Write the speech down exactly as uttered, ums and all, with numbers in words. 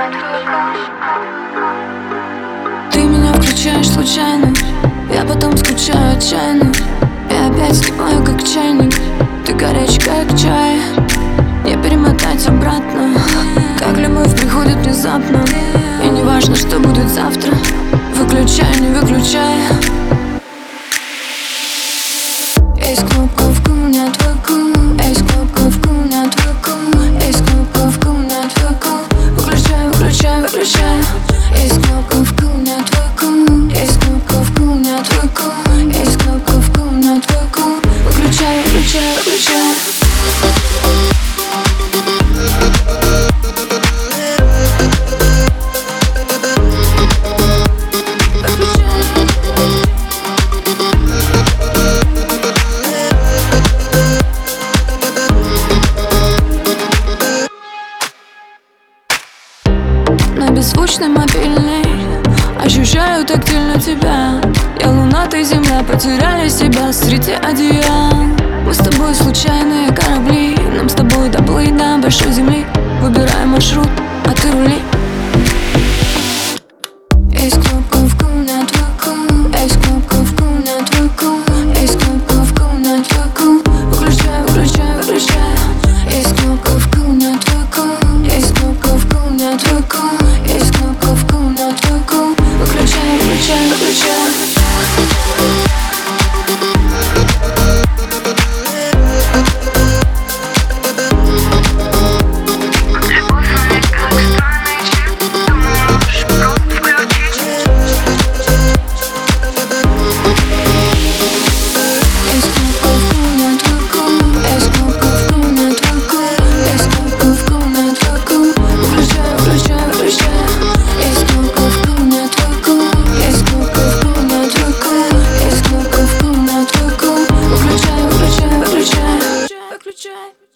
Ты меня включаешь случайно, я потом скучаю отчаянно. И опять вскипаю как чайник, ты горячий как чай. Не перемотать обратно, как любовь приходит внезапно. И не важно, что будет завтра, выключай, не выключай. Есть кнопка в кухне, отвыкну. Есть кнопка в кухне, отвыкну. Есть кнопка в кухне, отвыкну. Выключай, выключай, выключай. Есть кнопка в кухне, отвыкну. Есть кнопка в кухне, отвыкну. Есть кнопка в кухне, отвыкну. Выключай, выключай, выключай. На беззвучный мобильный ощущаю тактильно тебя. Я луна, ты земля, потеряли себя среди одеял. Мы с тобой случайные корабли, нам с тобой доплыть до большой земли. Выбираем маршрут, а ты рули. Есть кнопка в кухне, отвыкну. Есть кнопка в кухне, отвыкну. Есть кнопка в кухне, отвыкну. Выключай, выключай, выключай. Есть кнопка в кухне, отвыкну. Есть кнопка в кухне, отвыкну. Есть кнопка в кухне, отвыкну. Выключай, выключай, выключай. Выключай.